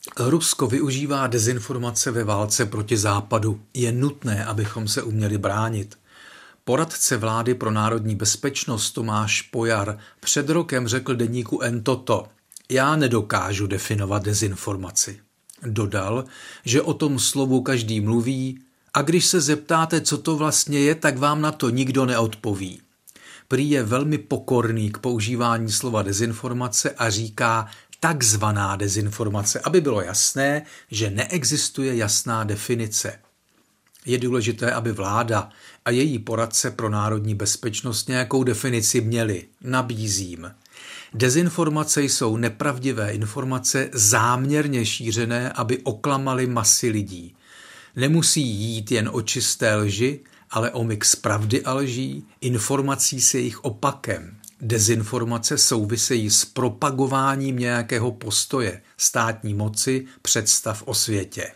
Rusko využívá dezinformace ve válce proti Západu. Je nutné, abychom se uměli bránit. Poradce vlády pro národní bezpečnost Tomáš Pojar před rokem řekl deníku N toto: Já nedokážu definovat dezinformaci. Dodal, že o tom slovu každý mluví a když se zeptáte, co to vlastně je, tak vám na to nikdo neodpoví. Prý je velmi pokorný k používání slova dezinformace a říká takzvaná dezinformace, aby bylo jasné, že neexistuje jasná definice. Je důležité, aby vláda a její poradce pro národní bezpečnost nějakou definici měli. Nabízím. Dezinformace jsou nepravdivé informace záměrně šířené, aby oklamaly masy lidí. Nemusí jít jen o čisté lži, ale o mix pravdy a lží, informací s jejich opakem. Dezinformace souvisejí s propagováním nějakého postoje, státní moci, představ o světě.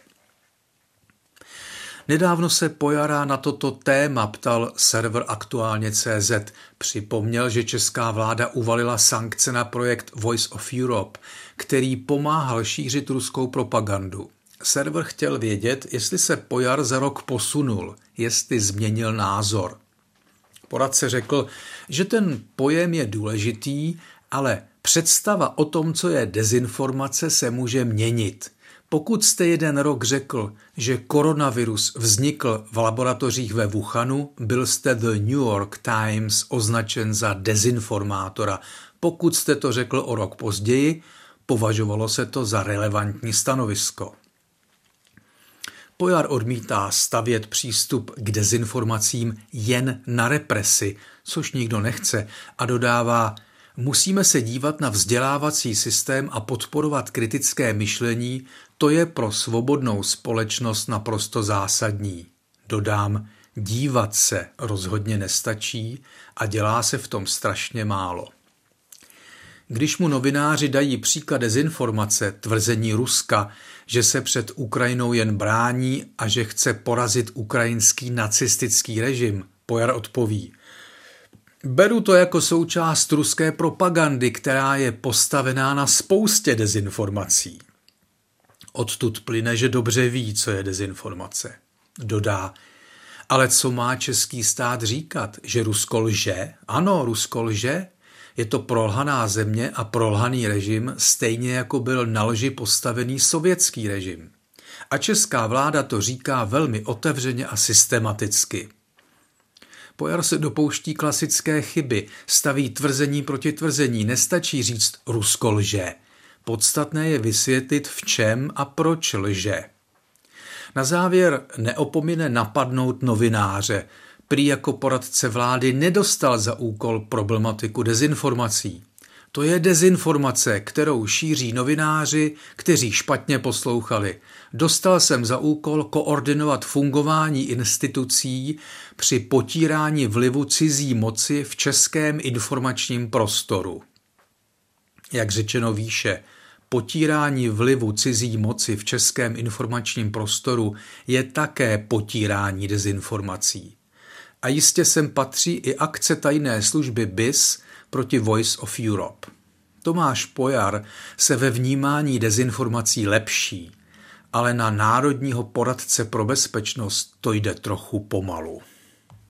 Nedávno se Pojara na toto téma ptal server Aktuálně.cz. Připomněl, že česká vláda uvalila sankce na projekt Voice of Europe, který pomáhal šířit ruskou propagandu. Server chtěl vědět, jestli se Pojar za rok posunul, jestli změnil názor. Poradce řekl, že ten pojem je důležitý, ale představa o tom, co je dezinformace, se může měnit. Pokud jste jeden rok řekl, že koronavirus vznikl v laboratořích ve Wuhanu, byl jste The New York Times označen za dezinformátora. Pokud jste to řekl o rok později, považovalo se to za relevantní stanovisko. Pojar odmítá stavět přístup k dezinformacím jen na represi, což nikdo nechce, a dodává: musíme se dívat na vzdělávací systém a podporovat kritické myšlení, to je pro svobodnou společnost naprosto zásadní. Dodám, dívat se rozhodně nestačí a dělá se v tom strašně málo. Když mu novináři dají příklad dezinformace, tvrzení Ruska, že se před Ukrajinou jen brání a že chce porazit ukrajinský nacistický režim, Pojar odpoví: beru to jako součást ruské propagandy, která je postavená na spoustě dezinformací. Odtud plyne, že dobře ví, co je dezinformace. Dodá: ale co má český stát říkat, že Rusko lže? Ano, Rusko lže. Je to prolhaná země a prolhaný režim, stejně jako byl na lži postavený sovětský režim. A česká vláda to říká velmi otevřeně a systematicky. Pojar se dopouští klasické chyby, staví tvrzení proti tvrzení, nestačí říct Rusko lže. Podstatné je vysvětlit, v čem a proč lže. Na závěr neopomine napadnout novináře. Prý jako poradce vlády nedostal za úkol problematiku dezinformací. To je dezinformace, kterou šíří novináři, kteří špatně poslouchali. Dostal jsem za úkol koordinovat fungování institucí při potírání vlivu cizí moci v českém informačním prostoru. Jak řečeno výše, potírání vlivu cizí moci v českém informačním prostoru je také potírání dezinformací. A jistě sem patří i akce tajné služby BIS proti Voice of Europe. Tomáš Pojar se ve vnímání dezinformací lepší, ale na národního poradce pro bezpečnost to jde trochu pomalu.